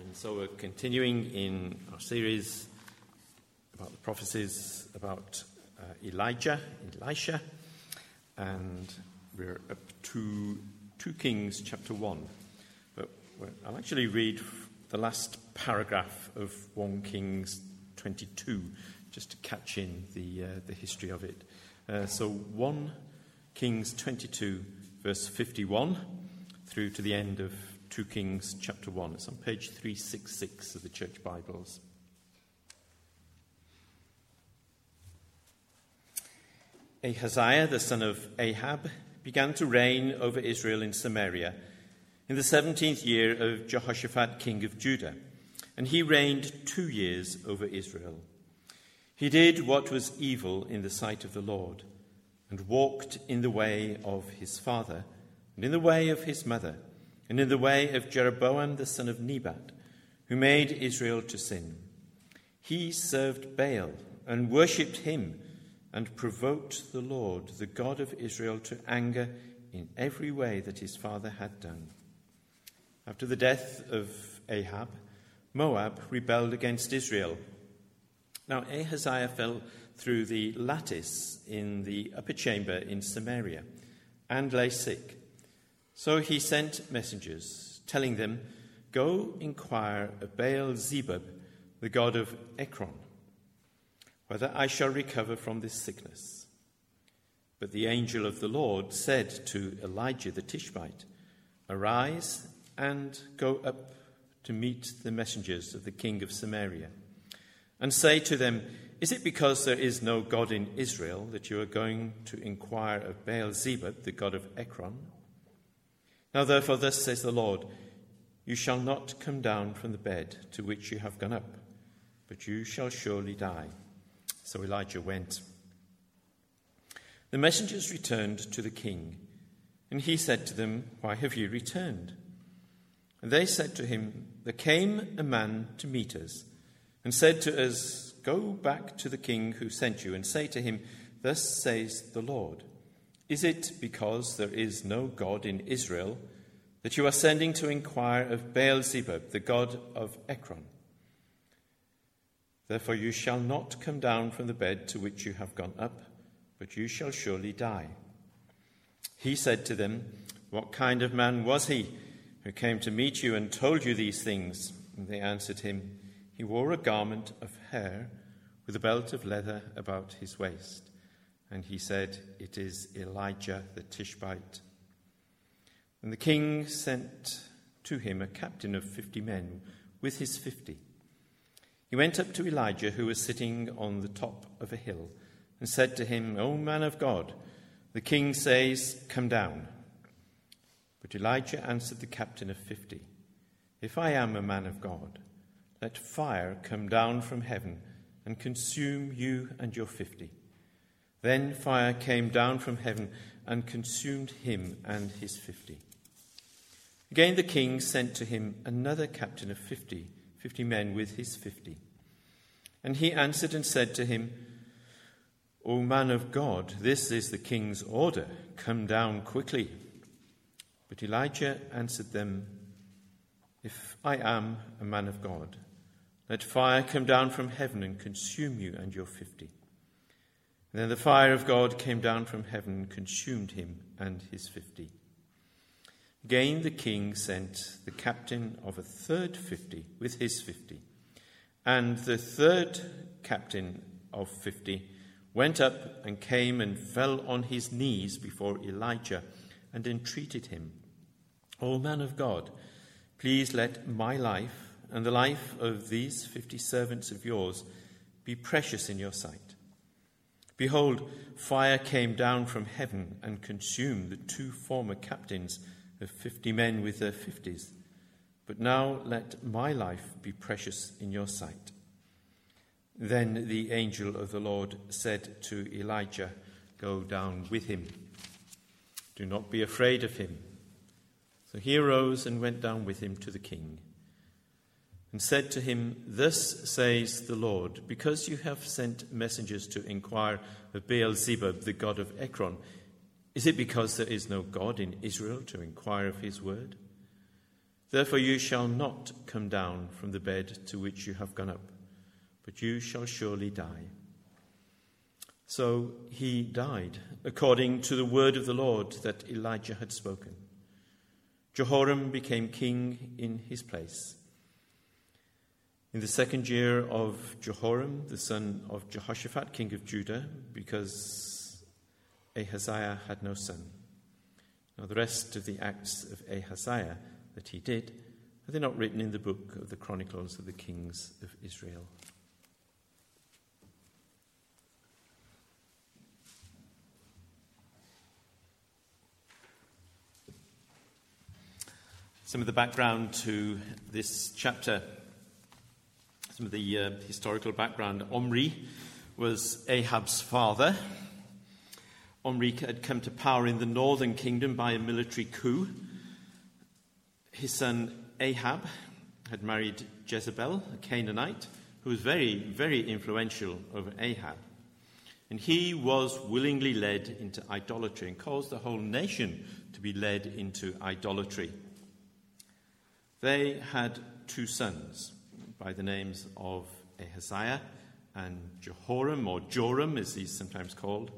And so we're continuing in our series about the prophecies about Elijah, Elisha, and we're up to 2 Kings chapter 1. But I'll actually read the last paragraph of 1 Kings 22, just to catch in the history of it. So 1 Kings 22, verse 51, through to the end of 2 Kings chapter 1. It's on page 366 of the Church Bibles. Ahaziah, the son of Ahab, began to reign over Israel in Samaria in the 17th year of Jehoshaphat, king of Judah, and he reigned 2 years over Israel. He did what was evil in the sight of the Lord, and walked in the way of his father, and in the way of his mother, and in the way of Jeroboam the son of Nebat, who made Israel to sin. He served Baal and worshipped him, and provoked the Lord, the God of Israel, to anger in every way that his father had done. After the death of Ahab, Moab rebelled against Israel. Now Ahaziah fell through the lattice in the upper chamber in Samaria and lay sick. So he sent messengers, telling them, "Go inquire of Baal-zebub, the god of Ekron, whether I shall recover from this sickness." But the angel of the Lord said to Elijah the Tishbite, "Arise and go up to meet the messengers of the king of Samaria, and say to them, is it because there is no God in Israel that you are going to inquire of Baal-zebub, the god of Ekron? Now therefore thus says the Lord, you shall not come down from the bed to which you have gone up, but you shall surely die." So Elijah went. The messengers returned to the king, and he said to them, "Why have you returned?" And they said to him, "There came a man to meet us, and said to us, 'Go back to the king who sent you, and say to him, thus says the Lord, is it because there is no God in Israel that you are sending to inquire of Baal-zebub, the god of Ekron? Therefore you shall not come down from the bed to which you have gone up, but you shall surely die.' He said to them, 'What kind of man was he who came to meet you and told you these things?' And they answered him, 'He wore a garment of hair with a belt of leather about his waist.' And he said, 'It is Elijah the Tishbite.' And the king sent to him a captain of 50 men with his 50. He went up to Elijah, who was sitting on the top of a hill, and said to him, 'O man of God, the king says, come down.' But Elijah answered the captain of 50, 'If I am a man of God, let fire come down from heaven and consume you and your 50. Then fire came down from heaven and consumed him and his 50. Again the king sent to him another captain of 50 men with his 50. And he answered and said to him, 'O man of God, this is the king's order. Come down quickly.' But Elijah answered them, 'If I am a man of God, let fire come down from heaven and consume you and your 50. And then the fire of God came down from heaven and consumed him and his 50. Again the king sent the captain of a third 50 with his 50. And the third captain of 50 went up and came and fell on his knees before Elijah and entreated him, 'O man of God, please let my life and the life of these 50 servants of yours be precious in your sight. Behold, fire came down from heaven and consumed the 2 former captains of 50 men with their 50s. But now let my life be precious in your sight.' Then the angel of the Lord said to Elijah, 'Go down with him. Do not be afraid of him.' So he arose and went down with him to the king, and said to him, 'Thus says the Lord, because you have sent messengers to inquire of Baal-zebub, the god of Ekron, is it because there is no God in Israel to inquire of his word? Therefore you shall not come down from the bed to which you have gone up, but you shall surely die." So he died, according to the word of the Lord that Elijah had spoken. Jehoram became king in his place. In the 2nd year of Jehoram, the son of Jehoshaphat, king of Judah, because Ahaziah had no son. Now the rest of the acts of Ahaziah that he did, are they not written in the book of the Chronicles of the Kings of Israel? Some of the background to this chapter, some of the historical background. Omri was Ahab's father. Omri had come to power in the northern kingdom by a military coup. His son Ahab had married Jezebel, a Canaanite, who was very, very influential over Ahab. And he was willingly led into idolatry and caused the whole nation to be led into idolatry. They had 2 sons by the names of Ahaziah and Jehoram, or Joram as he's sometimes called.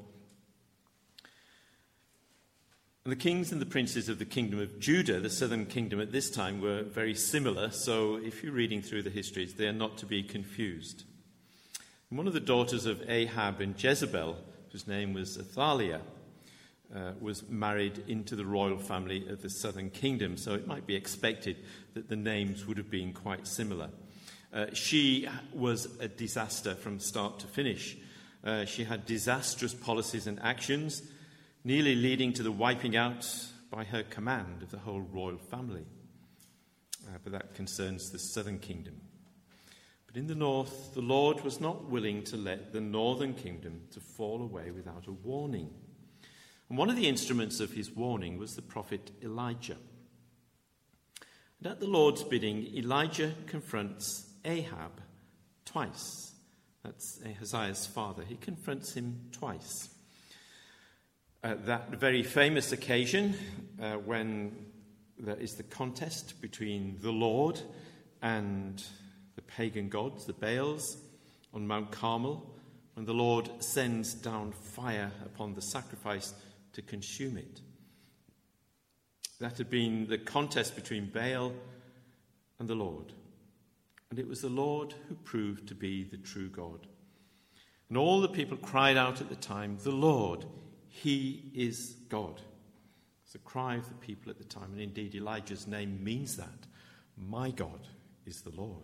And the kings and the princes of the kingdom of Judah, the southern kingdom at this time, were very similar, so if you're reading through the histories, they are not to be confused. And one of the daughters of Ahab and Jezebel, whose name was Athaliah, was married into the royal family of the southern kingdom, so it might be expected that the names would have been quite similar. She was a disaster from start to finish. She had disastrous policies and actions, nearly leading to the wiping out by her command of the whole royal family. But that concerns the southern kingdom. But in the north, the Lord was not willing to let the northern kingdom to fall away without a warning. And one of the instruments of his warning was the prophet Elijah. And at the Lord's bidding, Elijah confronts Ahab twice. That's Ahaziah's father. He confronts him twice. At that very famous occasion, when there is the contest between the Lord and the pagan gods, the Baals, on Mount Carmel, when the Lord sends down fire upon the sacrifice to consume it. That had been the contest between Baal and the Lord. And it was the Lord who proved to be the true God. And all the people cried out at the time, "The Lord, He is God." It's the cry of the people at the time. And indeed, Elijah's name means that. My God is the Lord.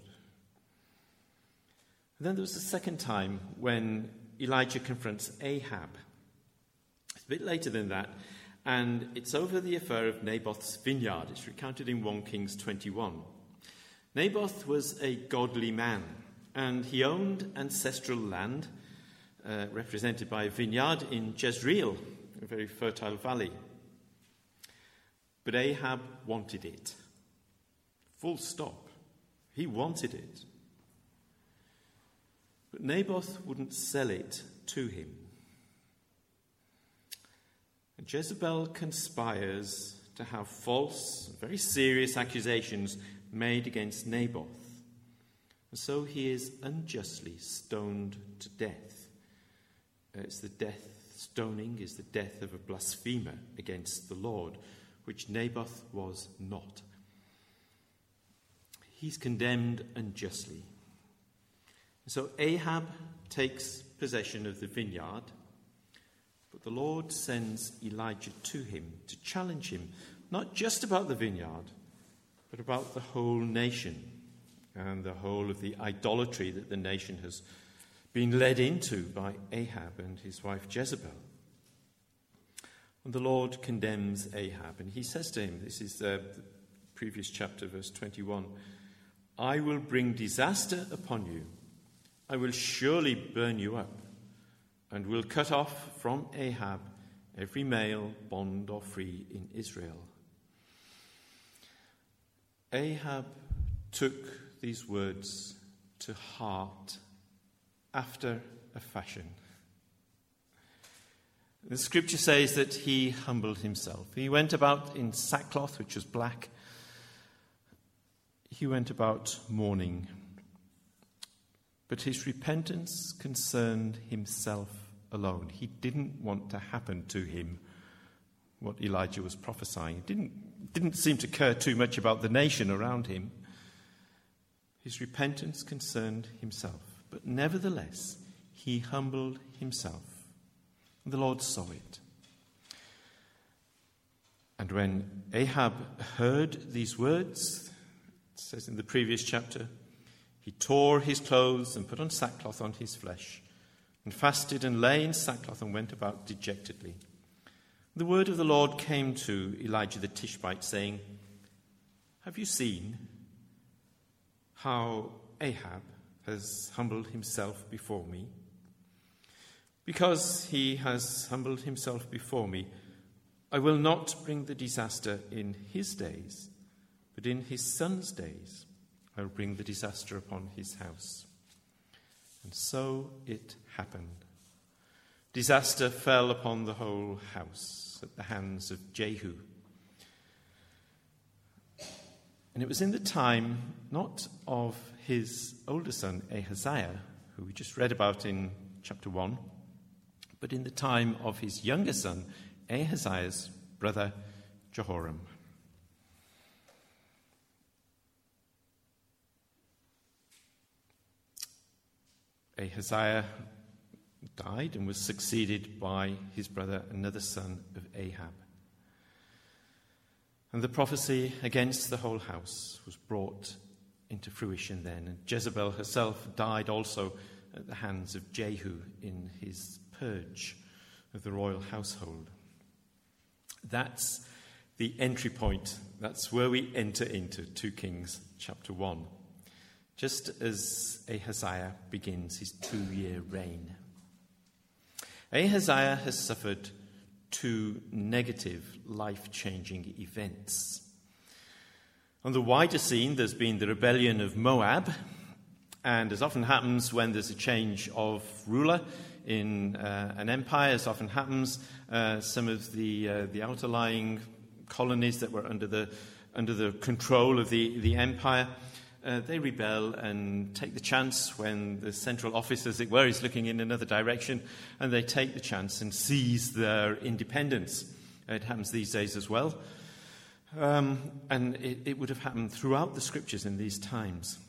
And then there was the second time when Elijah confronts Ahab. It's a bit later than that. And it's over the affair of Naboth's vineyard. It's recounted in 1 Kings 21. Naboth was a godly man, and he owned ancestral land, represented by a vineyard in Jezreel, a very fertile valley. But Ahab wanted it. Full stop. He wanted it. But Naboth wouldn't sell it to him. And Jezebel conspires to have false, very serious accusations made against Naboth. And so he is unjustly stoned to death. Stoning is the death of a blasphemer against the Lord, which Naboth was not. He's condemned unjustly. So Ahab takes possession of the vineyard, but the Lord sends Elijah to him to challenge him, not just about the vineyard, but about the whole nation and the whole of the idolatry that the nation has been led into by Ahab and his wife Jezebel. And the Lord condemns Ahab, and he says to him, this is the previous chapter, verse 21, "I will bring disaster upon you. I will surely burn you up, and will cut off from Ahab every male, bond or free in Israel." Ahab took these words to heart after a fashion. The scripture says that he humbled himself. He went about in sackcloth, which was black, he went about mourning, but his repentance concerned himself alone. He didn't want to happen to him what Elijah was prophesying. It didn't seem to care too much about the nation around him. His repentance concerned himself, but nevertheless, he humbled himself, and the Lord saw it. And when Ahab heard these words, it says in the previous chapter, he tore his clothes and put on sackcloth on his flesh, and fasted and lay in sackcloth and went about dejectedly. The word of the Lord came to Elijah the Tishbite, saying, "Have you seen how Ahab has humbled himself before me? Because he has humbled himself before me, I will not bring the disaster in his days, but in his son's days I will bring the disaster upon his house." And so it happened. Disaster fell upon the whole house at the hands of Jehu. And it was in the time not of his older son Ahaziah, who we just read about in chapter 1, but in the time of his younger son Ahaziah's brother Jehoram. Ahaziah died and was succeeded by his brother, another son of Ahab. And the prophecy against the whole house was brought into fruition then. And Jezebel herself died also at the hands of Jehu in his purge of the royal household. That's the entry point. That's where we enter into 2 Kings chapter 1. Just as Ahaziah begins his 2-year reign. Ahaziah has suffered 2 negative, life-changing events. On the wider scene, there's been the rebellion of Moab, and as often happens when there's a change of ruler in an empire, as often happens, some of the outerlying colonies that were under the control of the empire, they rebel and take the chance when the central office, as it were, is looking in another direction, and they take the chance and seize their independence. It happens these days as well. And it would have happened throughout the scriptures in these times.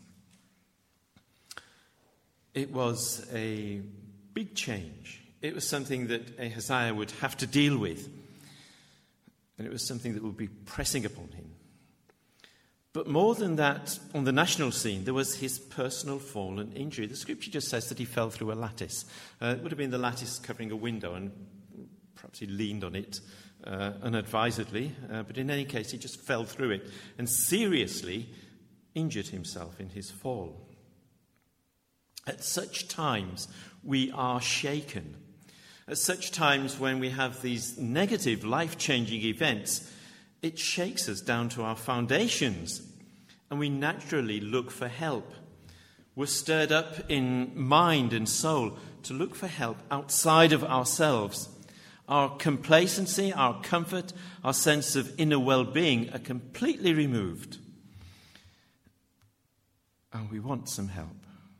It was a big change. It was something that Ahaziah would have to deal with. And it was something that would be pressing upon him. But more than that, on the national scene, there was his personal fall and injury. The scripture just says that he fell through a lattice. It would have been the lattice covering a window, and perhaps he leaned on it unadvisedly. But in any case, he just fell through it and seriously injured himself in his fall. At such times, we are shaken. At such times when we have these negative, life-changing events, it shakes us down to our foundations, and we naturally look for help. We're stirred up in mind and soul to look for help outside of ourselves. Our complacency, our comfort, our sense of inner well-being are completely removed. And we want some help.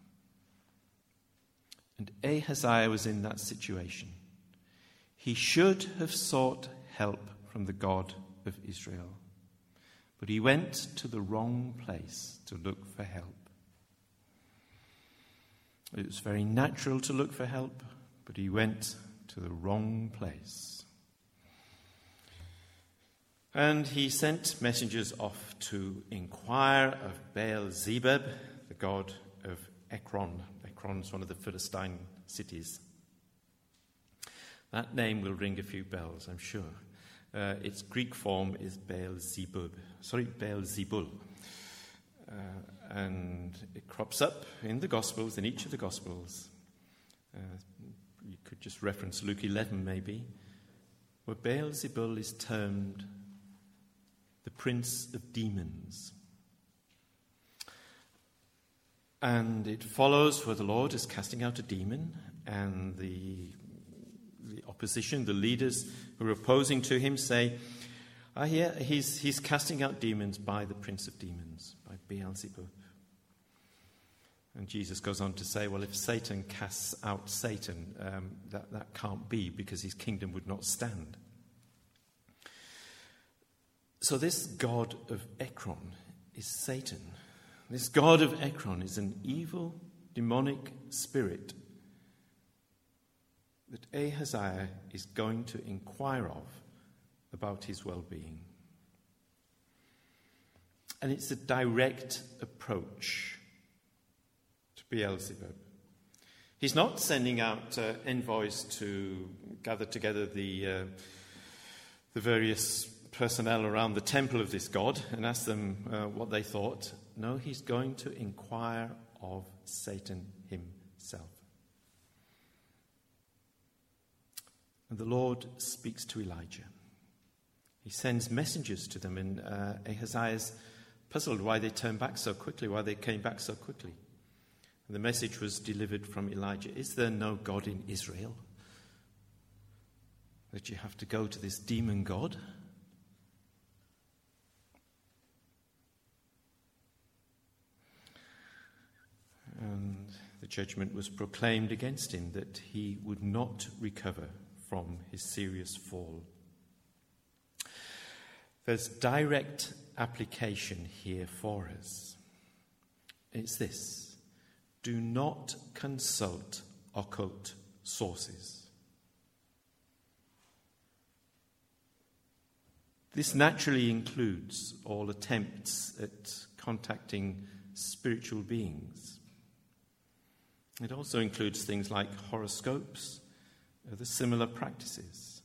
And Ahaziah was in that situation. He should have sought help from the God of Israel. But he went to the wrong place to look for help. It was very natural to look for help, but he went to the wrong place. And he sent messengers off to inquire of Baal-zebub, the god of Ekron. Ekron's one of the Philistine cities. That name will ring a few bells, I'm sure. Its Greek form is Baal-zebub. Baal-zebul. And it crops up in the Gospels, in each of the Gospels. You could just reference Luke 11 maybe, where Baal-zebul is termed the prince of demons. And it follows where the Lord is casting out a demon, and the opposition, the leaders who are opposing to him say, I hear he's casting out demons by the prince of demons, by Beelzebub. And Jesus goes on to say, well, if Satan casts out Satan, that can't be, because his kingdom would not stand. So this god of Ekron is Satan. This god of Ekron is an evil, demonic spirit that Ahaziah is going to inquire of about his well-being. And it's a direct approach to Beelzebub. He's not sending out envoys to gather together the various personnel around the temple of this god and ask them what they thought. No, he's going to inquire of Satan himself. And the Lord speaks to Elijah. He sends messengers to them, and Ahaziah's puzzled why they turned back so quickly, why they came back so quickly. And the message was delivered from Elijah. Is there no God in Israel that you have to go to this demon god? And the judgment was proclaimed against him that he would not recover from his serious fall. There's direct application here for us. It's this: do not consult occult sources. This naturally includes all attempts at contacting spiritual beings. It also includes things like horoscopes, other similar practices.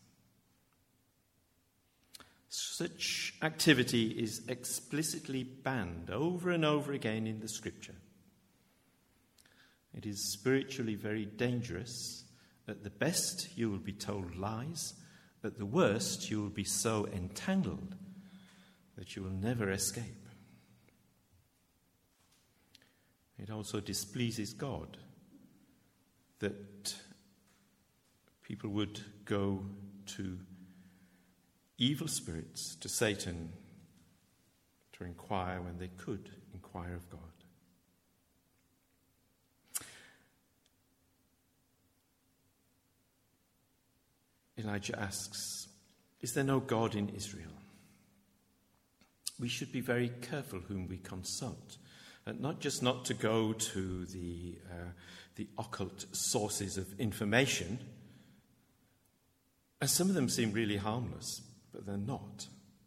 Such activity is explicitly banned over and over again in the Scripture. It is spiritually very dangerous. At the best, you will be told lies. At the worst, you will be so entangled that you will never escape. It also displeases God that people would go to evil spirits, to Satan, to inquire when they could inquire of God. Elijah asks, is there no God in Israel? We should be very careful whom we consult. Not just not to go to the occult sources of information, and some of them seem really harmless, but they're not.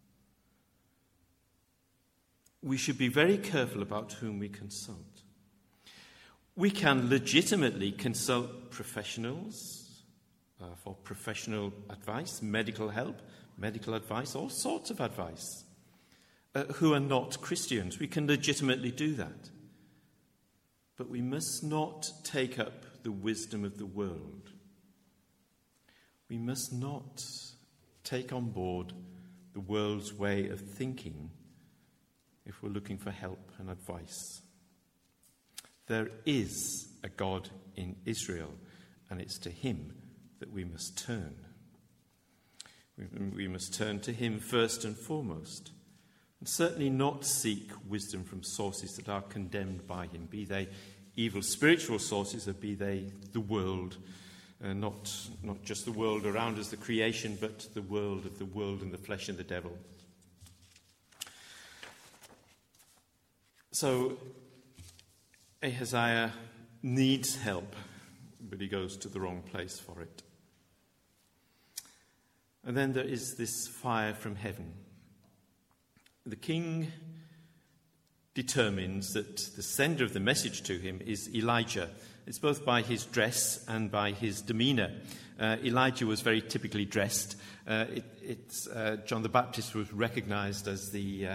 We should be very careful about whom we consult. We can legitimately consult professionals for professional advice, medical help, medical advice, all sorts of advice, who are not Christians. We can legitimately do that. But we must not take up the wisdom of the world. We must not take on board the world's way of thinking if we're looking for help and advice. There is a God in Israel, and it's to him that we must turn. We must turn to him first and foremost, and certainly not seek wisdom from sources that are condemned by him, be they evil spiritual sources or be they the world, not just the world around us, the creation, but the world of the world and the flesh and the devil. So Ahaziah needs help, but he goes to the wrong place for it. And then there is this fire from heaven. The king determines that the sender of the message to him is Elijah. It's both by his dress and by his demeanor. Elijah was very typically dressed. John the Baptist was recognized as the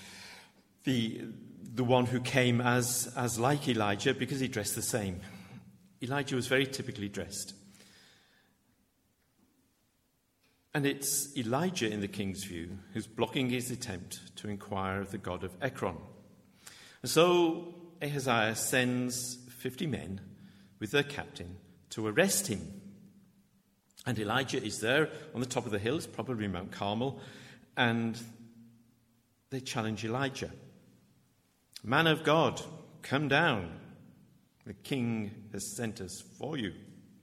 one who came as like Elijah because he dressed the same. Elijah was very typically dressed. And it's Elijah, in the king's view, who's blocking his attempt to inquire of the god of Ekron. And so Ahaziah sends 50 men with their captain to arrest him. And Elijah is there on the top of the hills, probably Mount Carmel, and they challenge Elijah. Man of God, come down. The king has sent us for you.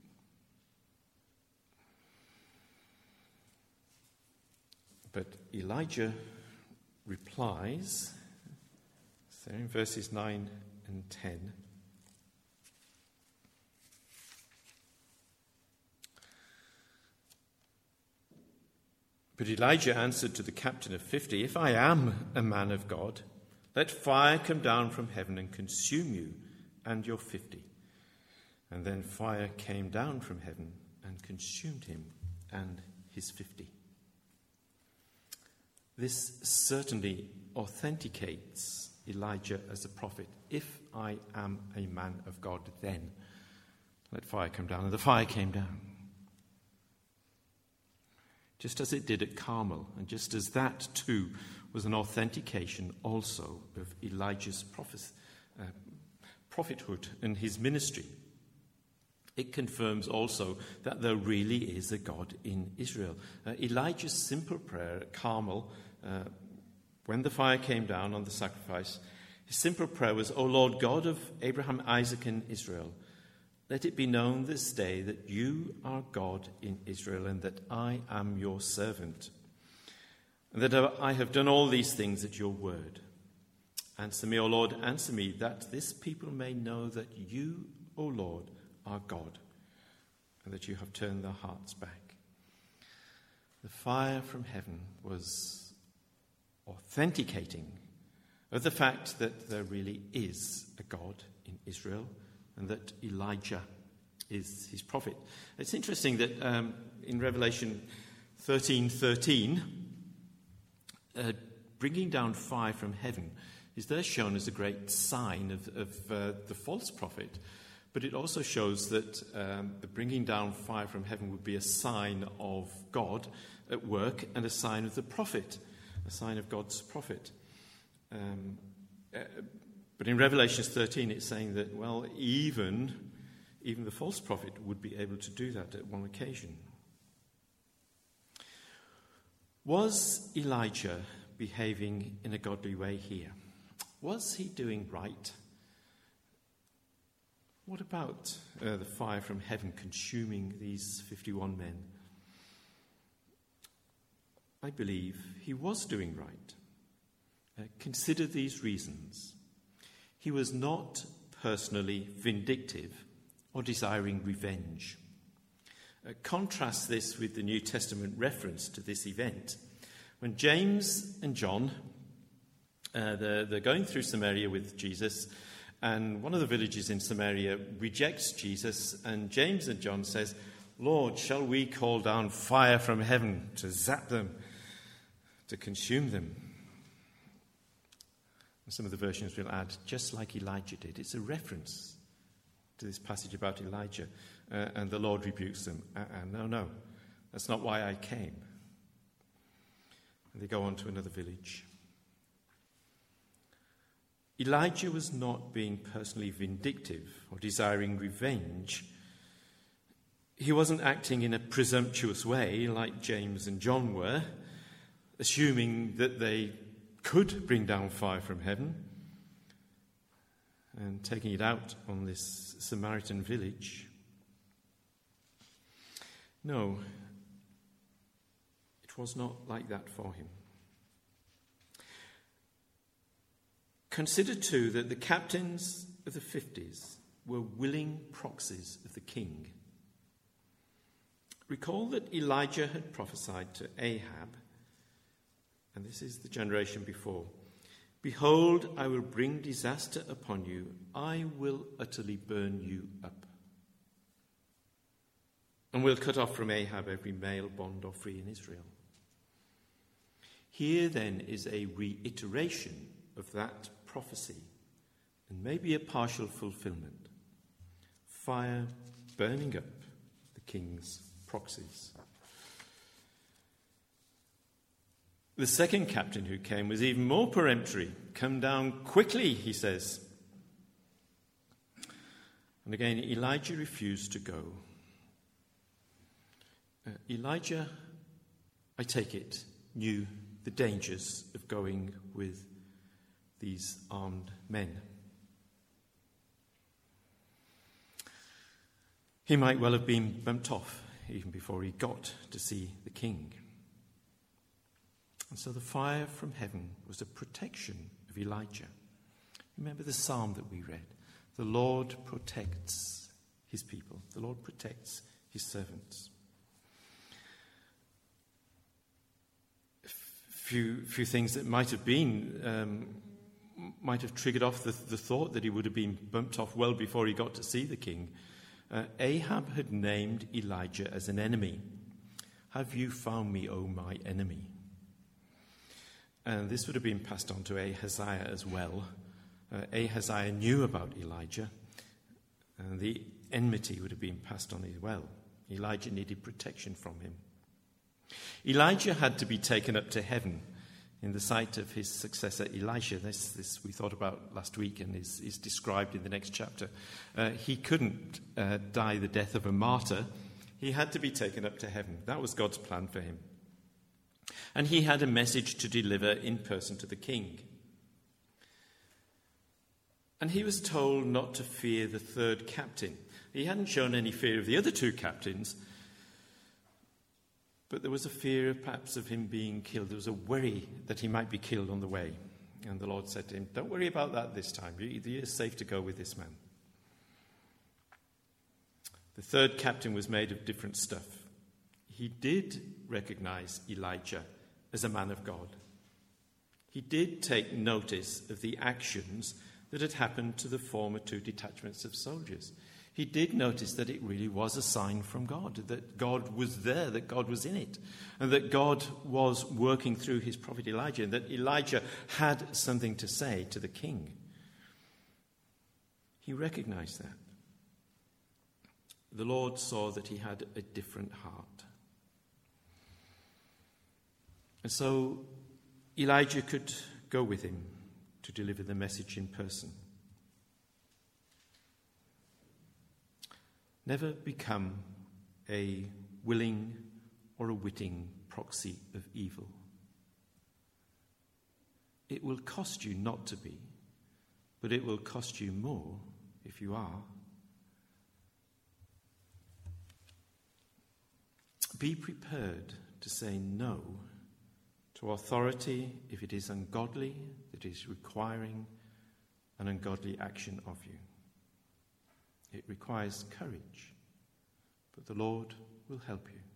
But Elijah replies, so in verses 9 and 10, but Elijah answered to the captain of 50, if I am a man of God, let fire come down from heaven and consume you and your 50. And then fire came down from heaven and consumed him and his 50. This certainly authenticates Elijah as a prophet. If I am a man of God, then let fire come down. And the fire came down. Just as it did at Carmel, and just as that too was an authentication also of Elijah's prophethood and his ministry. It confirms also that there really is a God in Israel. Elijah's simple prayer at Carmel, when the fire came down on the sacrifice, his simple prayer was, O Lord God of Abraham, Isaac, and Israel, let it be known this day that you are God in Israel and that I am your servant, and that I have done all these things at your word. Answer me, O Lord, answer me, that this people may know that you, O Lord, are God, and that you have turned their hearts back. The fire from heaven was authenticating of the fact that there really is a God in Israel, and that Elijah is his prophet. It's interesting that in Revelation 13:13, bringing down fire from heaven is there shown as a great sign of the false prophet. But it also shows that the bringing down fire from heaven would be a sign of God at work and a sign of the prophet, a sign of God's prophet. But in Revelation 13, it's saying that, well, even the false prophet would be able to do that at one occasion. Was Elijah behaving in a godly way here? Was he doing right? What about the fire from heaven consuming these 51 men? I believe he was doing right. Consider these reasons. He was not personally vindictive or desiring revenge. Contrast this with the New Testament reference to this event. When James and John, they're going through Samaria with Jesus, and one of the villages in Samaria rejects Jesus, and James and John says, Lord, shall we call down fire from heaven to zap them, to consume them? And some of the versions will add, just like Elijah did. It's a reference to this passage about Elijah. And the Lord rebukes them. No, that's not why I came. And they go on to another village. Elijah was not being personally vindictive or desiring revenge. He wasn't acting in a presumptuous way like James and John were, assuming that they could bring down fire from heaven and taking it out on this Samaritan village. No, it was not like that for him. Consider too that the captains of the 50s were willing proxies of the king. Recall that Elijah had prophesied to Ahab, and this is the generation before, behold, I will bring disaster upon you. I will utterly burn you up. And will cut off from Ahab every male, bond or free in Israel. Here then is a reiteration of that prophecy, and maybe a partial fulfillment. Fire burning up the king's proxies. The second captain who came was even more peremptory. Come down quickly, he says. And again, Elijah refused to go. Elijah, I take it, knew the dangers of going with these armed men. He might well have been bumped off even before he got to see the king. And so the fire from heaven was a protection of Elijah. Remember the psalm that we read. The Lord protects his people. The Lord protects his servants. Few things that might have triggered off the thought that he would have been bumped off well before he got to see the king. Ahab had named Elijah as an enemy. Have you found me, O my enemy? And this would have been passed on to Ahaziah as well. Ahaziah knew about Elijah, and the enmity would have been passed on as well. Elijah needed protection from him. Elijah had to be taken up to heaven in the sight of his successor Elisha. This we thought about last week and is described in the next chapter. He couldn't die the death of a martyr. He had to be taken up to heaven. That was God's plan for him. And he had a message to deliver in person to the king. And he was told not to fear the third captain. He hadn't shown any fear of the other two captains, but there was a fear perhaps of him being killed. There was a worry that he might be killed on the way. And the Lord said to him, don't worry about that this time. You're safe to go with this man. The third captain was made of different stuff. He did recognize Elijah as a man of God. He did take notice of the actions that had happened to the former two detachments of soldiers. He did notice that it really was a sign from God, that God was there, that God was in it, and that God was working through his prophet Elijah, and that Elijah had something to say to the king. He recognized that. The Lord saw that he had a different heart. And so Elijah could go with him to deliver the message in person. Never become a willing or a witting proxy of evil. It will cost you not to be, but it will cost you more if you are. Be prepared to say no to authority if it is ungodly, that is requiring an ungodly action of you. It requires courage, but the Lord will help you.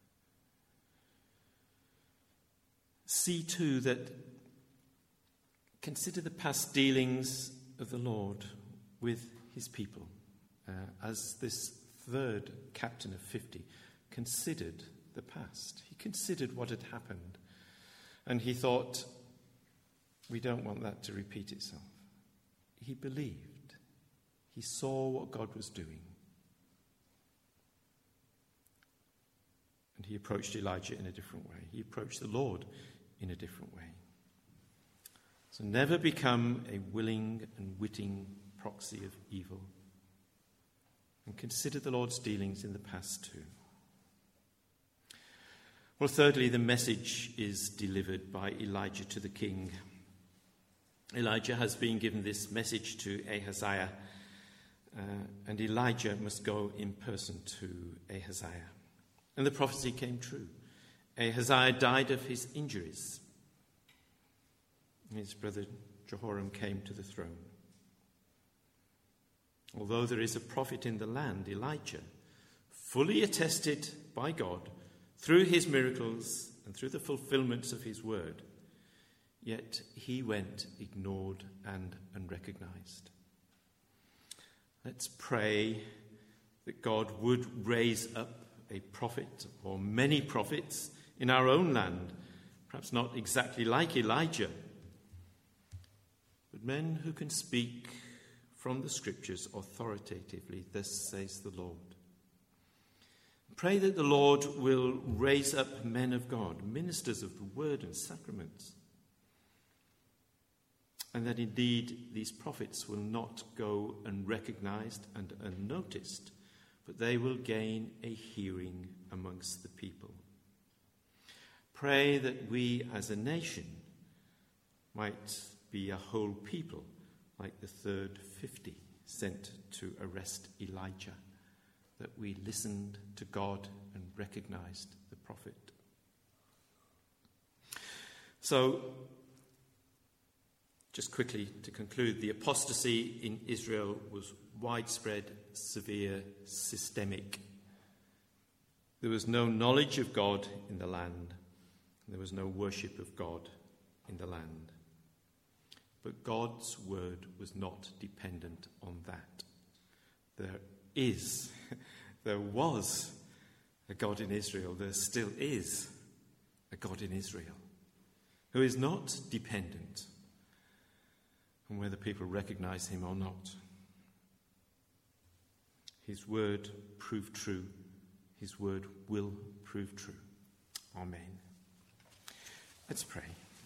See too that consider the past dealings of the Lord with his people, as this third captain of 50 considered the past. He considered what had happened, and he thought, we don't want that to repeat itself. He believed. He saw what God was doing. And he approached Elijah in a different way. He approached the Lord in a different way. So never become a willing and witting proxy of evil. And consider the Lord's dealings in the past too. Well, thirdly, the message is delivered by Elijah to the king. Elijah has been given this message to Ahaziah, and Elijah must go in person to Ahaziah. And the prophecy came true. Ahaziah died of his injuries. His brother Jehoram came to the throne. Although there is a prophet in the land, Elijah, fully attested by God through his miracles and through the fulfillments of his word, yet he went ignored and unrecognized. Let's pray that God would raise up a prophet or many prophets in our own land, perhaps not exactly like Elijah, but men who can speak from the scriptures authoritatively, thus says the Lord. Pray that the Lord will raise up men of God, ministers of the word and sacraments, and that indeed these prophets will not go unrecognized and unnoticed, but they will gain a hearing amongst the people. Pray that we as a nation might be a whole people, like the third 50 sent to arrest Elijah, that we listened to God and recognized the prophet. So, just quickly to conclude, the apostasy in Israel was widespread, severe, systemic. There was no knowledge of God in the land. There was no worship of God in the land. But God's word was not dependent on that. There was a God in Israel. There still is a God in Israel who is not dependent on whether people recognize him or not. His word proved true. His word will prove true. Amen. Let's pray.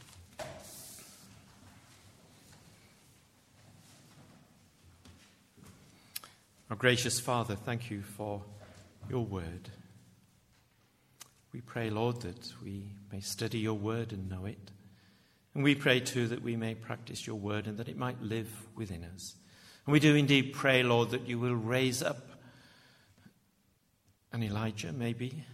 Our gracious Father, thank you for your word. We pray, Lord, that we may study your word and know it. And we pray too that we may practice your word and that it might live within us. And we do indeed pray, Lord, that you will raise up an Elijah, maybe,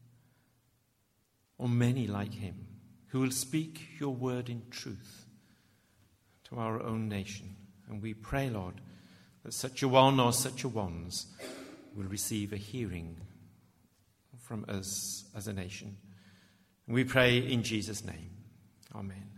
or many like him, who will speak your word in truth to our own nation. And we pray, Lord, that such a one or such a ones will receive a hearing from us as a nation. And we pray in Jesus' name. Amen.